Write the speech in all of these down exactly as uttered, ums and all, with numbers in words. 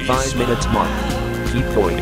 five minute mark. Keep going.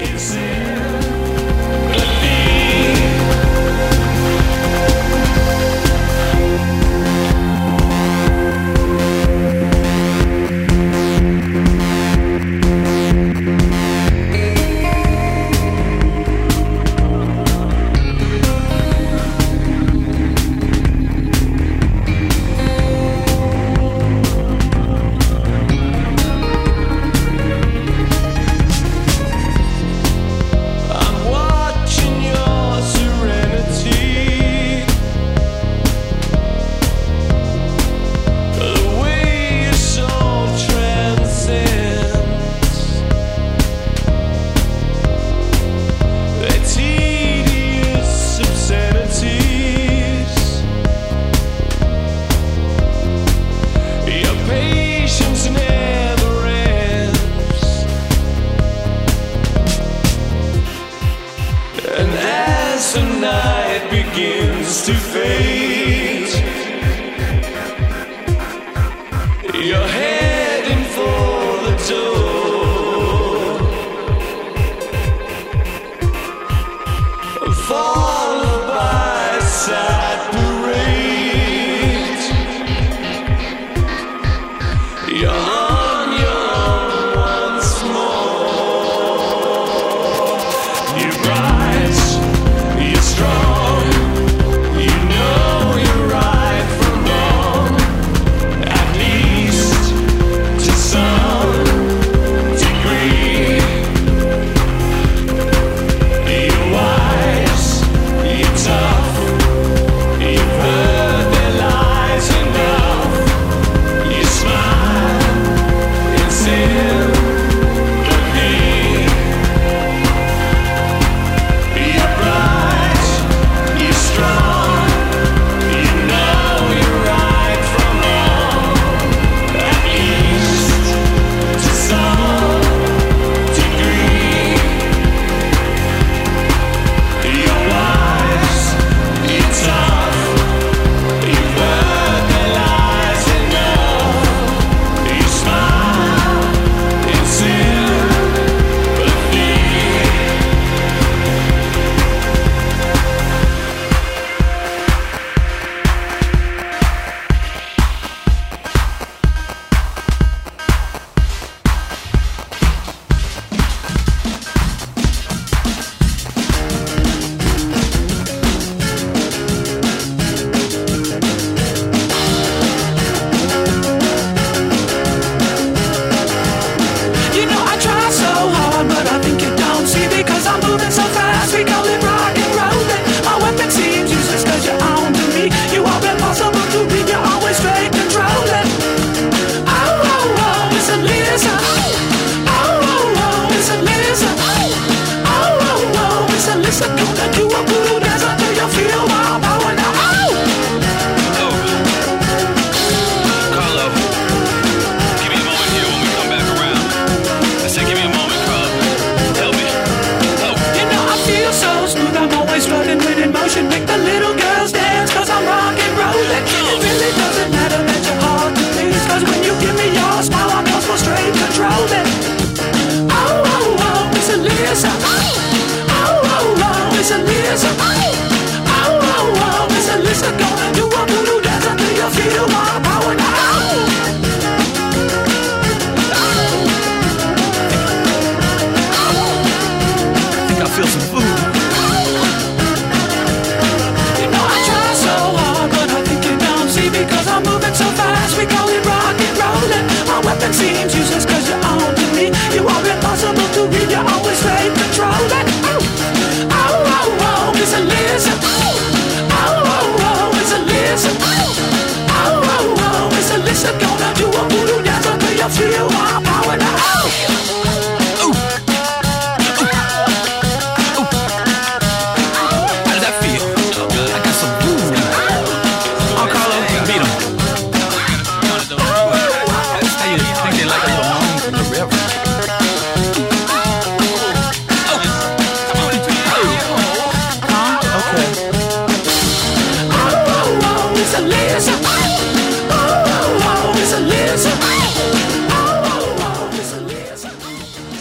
Feel my power now. Ooh. Ooh. Ooh.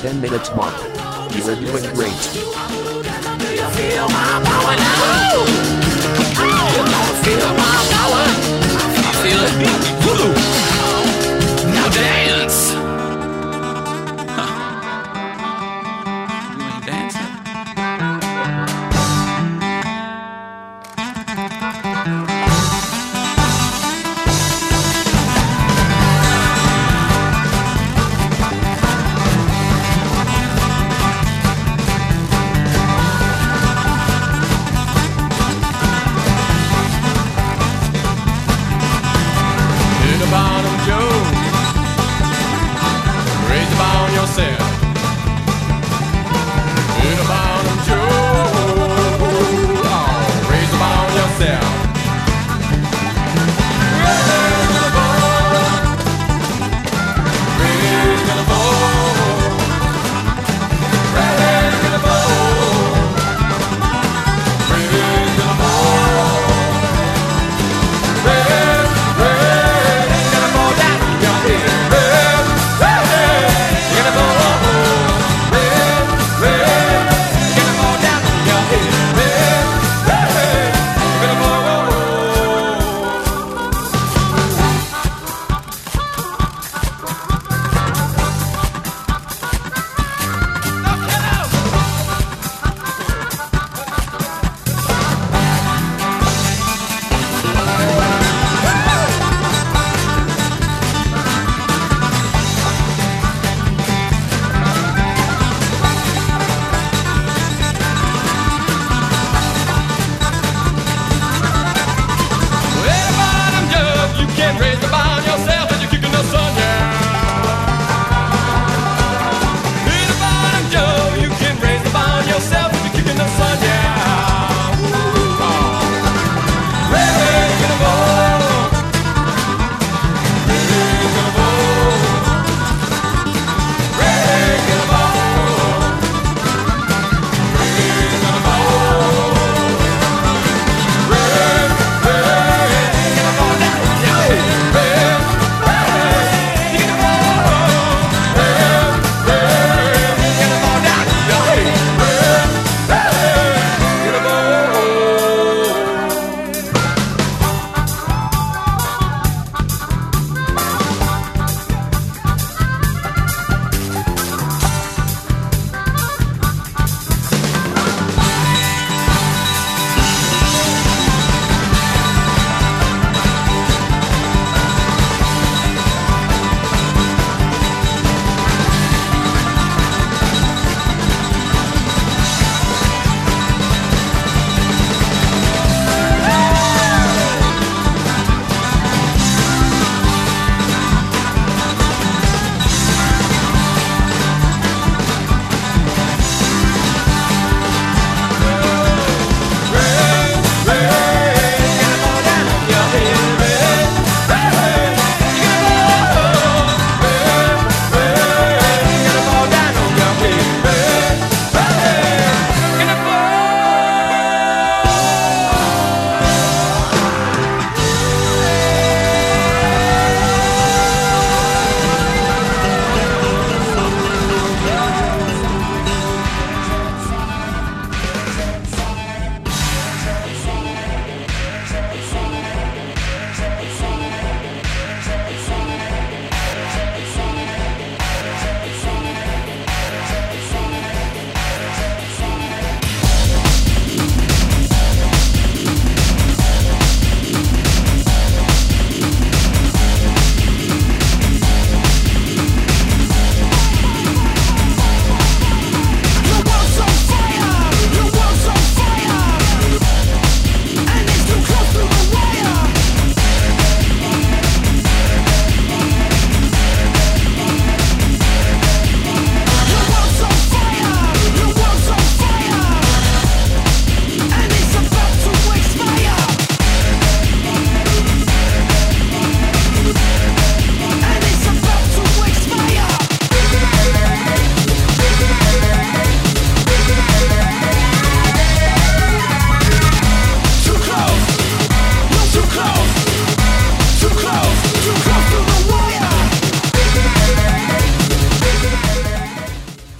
ten minutes mark. You are doing great. You feel my power now. You don't feel my power. I feel it. Woo. Now dance. Huh. You ain't dancing. About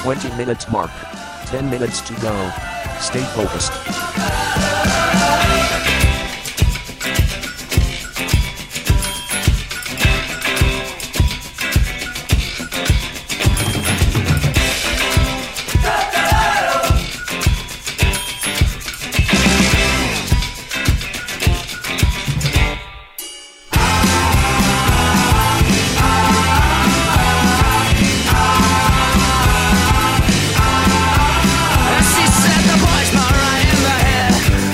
twenty minutes mark. ten minutes to go. Stay focused. She said the boys were right in the head.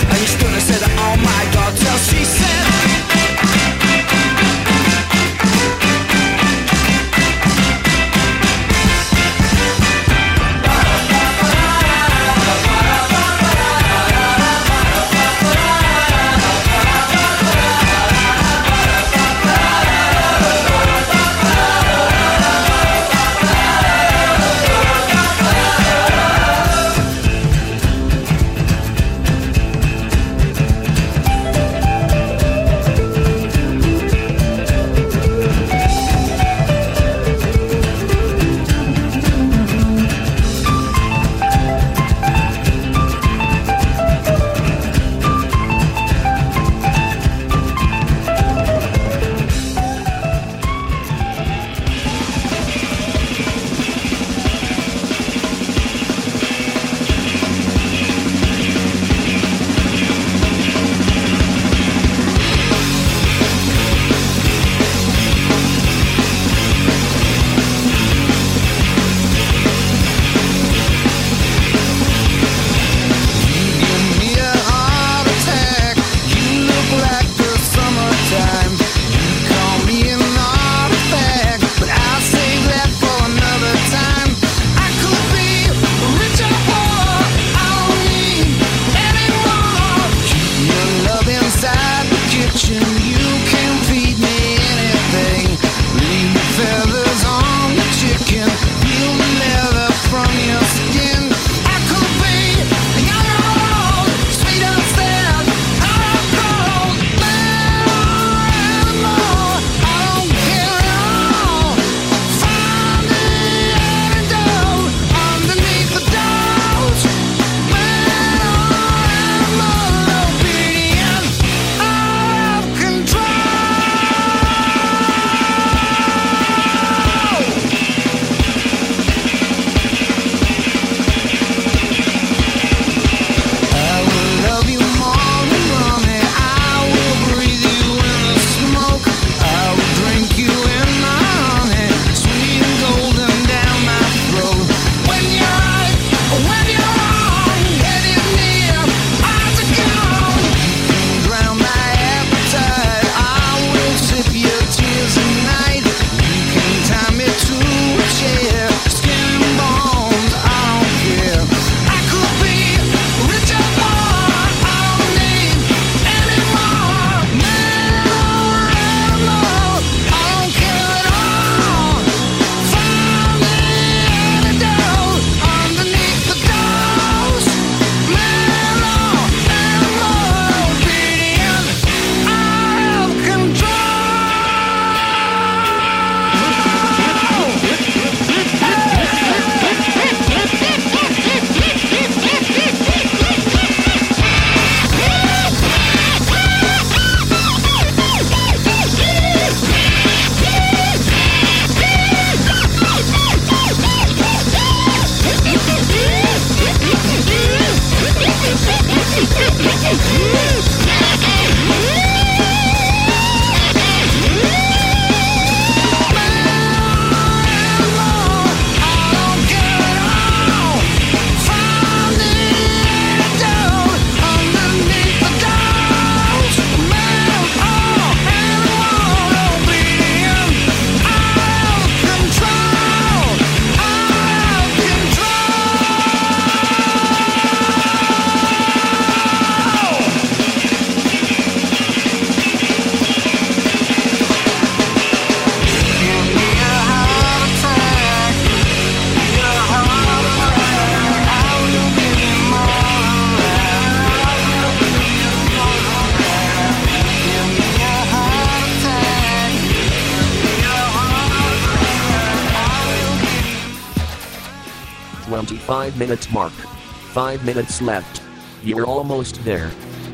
twenty-five minutes mark. Five minutes left. You're almost there.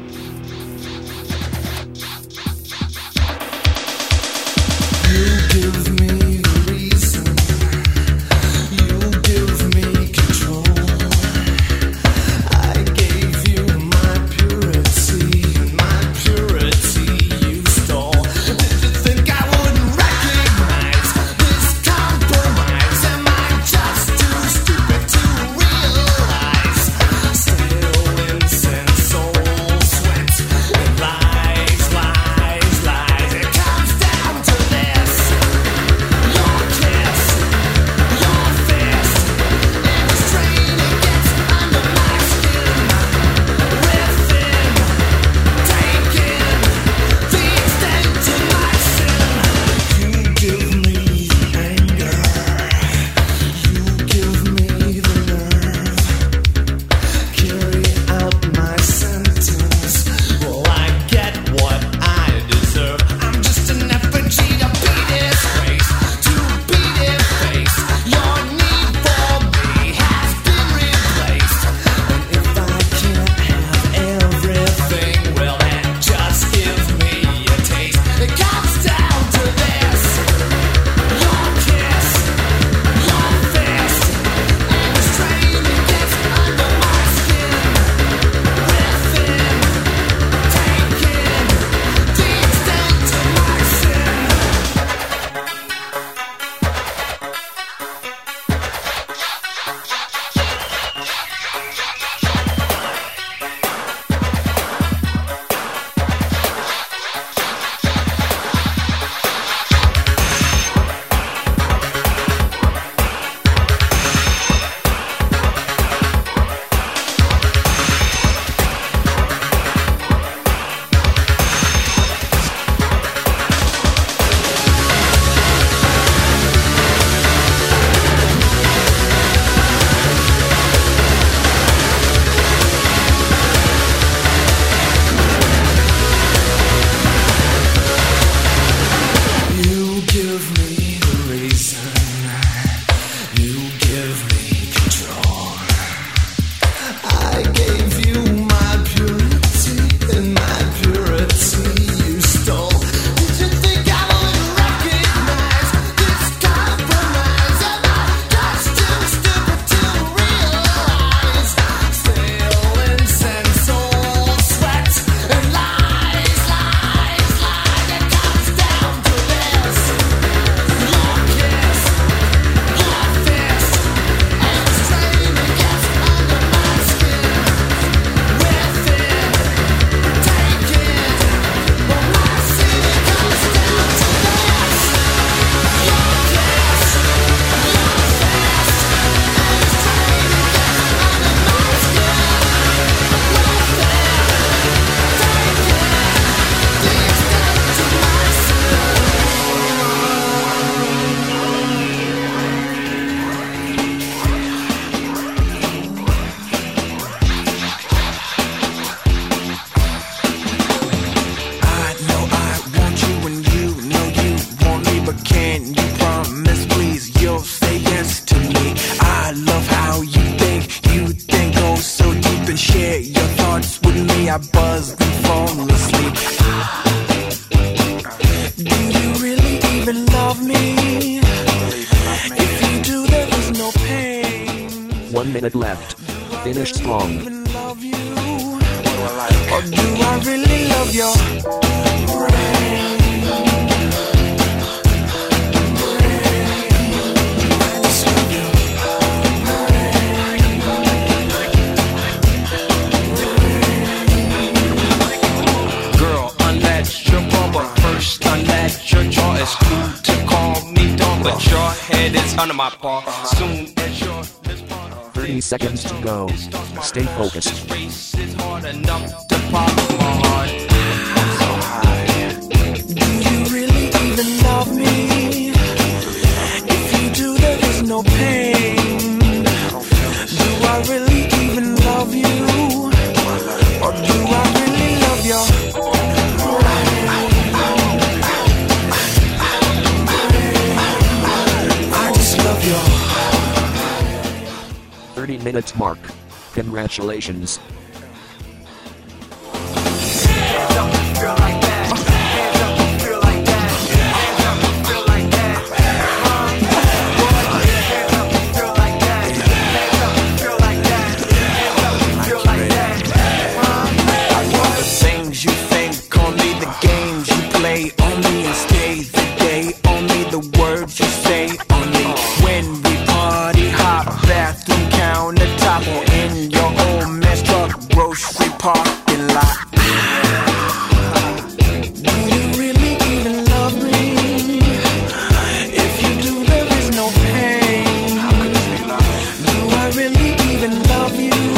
You give me the reason. You give me control. I gave you my purity. My purity you stole. Did you think I wouldn't recognize this compromise? Am I just too stupid to realize? Still incense, soul, sweat, and lies, lies, lies. It comes down to this. Your kiss, your fist, and the strain it gets under my skin. Within, taking the extent of my sin. You give me anger. You give me the nerve. Carry out my sentence. Well, I get what I deserve. I'm just an effigy to beat his face, to beat his face. Your need for me has been replaced. And if I can't have everything, well, then just give me a taste. It comes down to this. Your kiss, your fist, and the strain it gets under my skin. Within, taking the extent of my sin. You give me the reason. You give me control. I gave you my purity, and my purity you stole. Did you think I would recognize this compromise? Am I just too stupid to realize? Stale incense, soul, sweat, and lies, lies, lies. It comes down to this. Your kiss, your fist, and the strain it gets under my skin. Within, taking, well, my sin it comes down to this. Your kiss, your fist, and the strain it gets under my skin. Within, taking the extent of my sin. I know I want you and you know you want me, but can you promise please you'll say yes to me? I love how you think, you think oh so deep and share your thoughts with me. I buzz and fall asleep. Do you really even love me? If you do, there is no pain. One minute left. Finish strong. Even love you, or do I really love your brain? I just love your Girl, unlatch your bra, but first unlatch your jaw. It's cool to call me dog, but your head is under my paw. Soon as your lips part, thirty seconds to go. Stay focused. this race is hard enough to pop my heart. I'm so high. Do you really even love me? If you do, there is no pain. Do I really even love you? Or do I really love your I just love your thirty minutes mark. Congratulations. Parking lot. Do you really even love me? If you do, there is no pain. Do I really even love you?